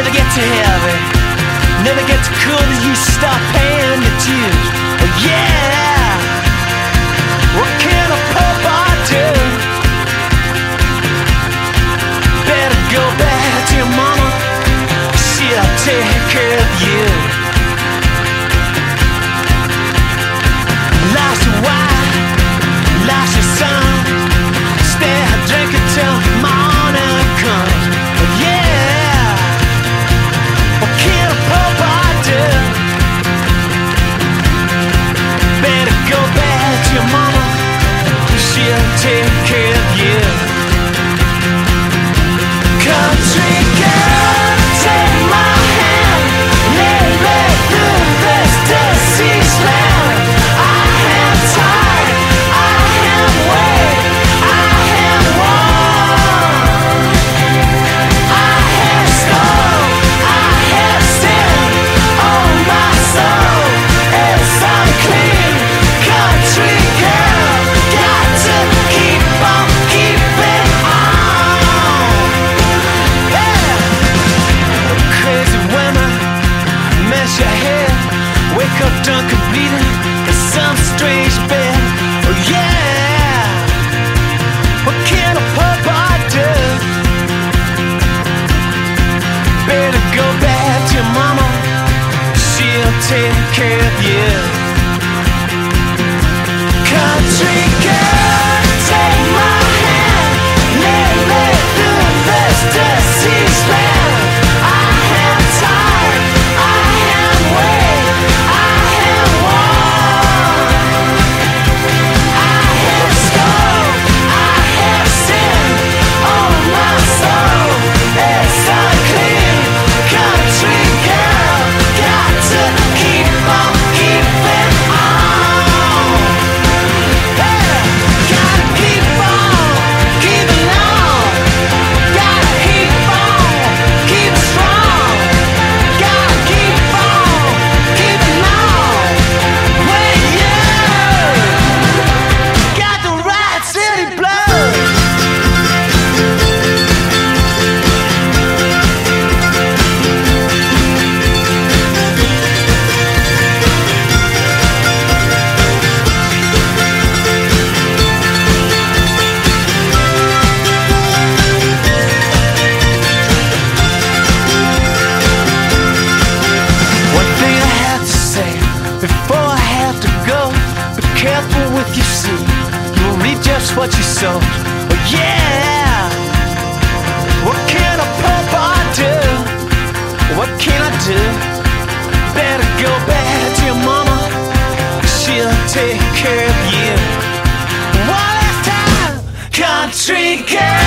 never get to heaven, never get too cool that you stop paying your dues. Oh yeah, what can a poor boy do? Better go back to your mama, she'll take care of you. Life's a wife, life's a song, stay drinking till morning comes. Oh yeah, what can a poor boy do? Better go back to your mama, she'll take care of you. Country girl, take my hand, lead me through this deceased land. I am tired, I am weak, I am worn, I have stole, I have sinned, oh my soul is unclean. Country girl, got to keep on keeping on. Yeah. Crazy women, mess your head, wake up drunk and bleeding in some strange bed. Oh yeah, what can a poor boy do? Better go back to your mama, she'll take care of you. Country girl, take my hand, lead me through this deceased land. I am tired, I am weak, I am worn, I have stole, I have sinned, oh my soul is unclean. Country girl, got to keep on keeping on. Yeah, gotta keep on keeping on. Gotta keep on keeping strong. Gotta keep on keeping on. When you got the right city blood. One thing I have to say before I have to go: be careful with your seed, you'll reap just what you sow. Oh yeah, what can a poor boy do? What can I do? Better go back to your mama, she'll take care of you. One last time, country girl.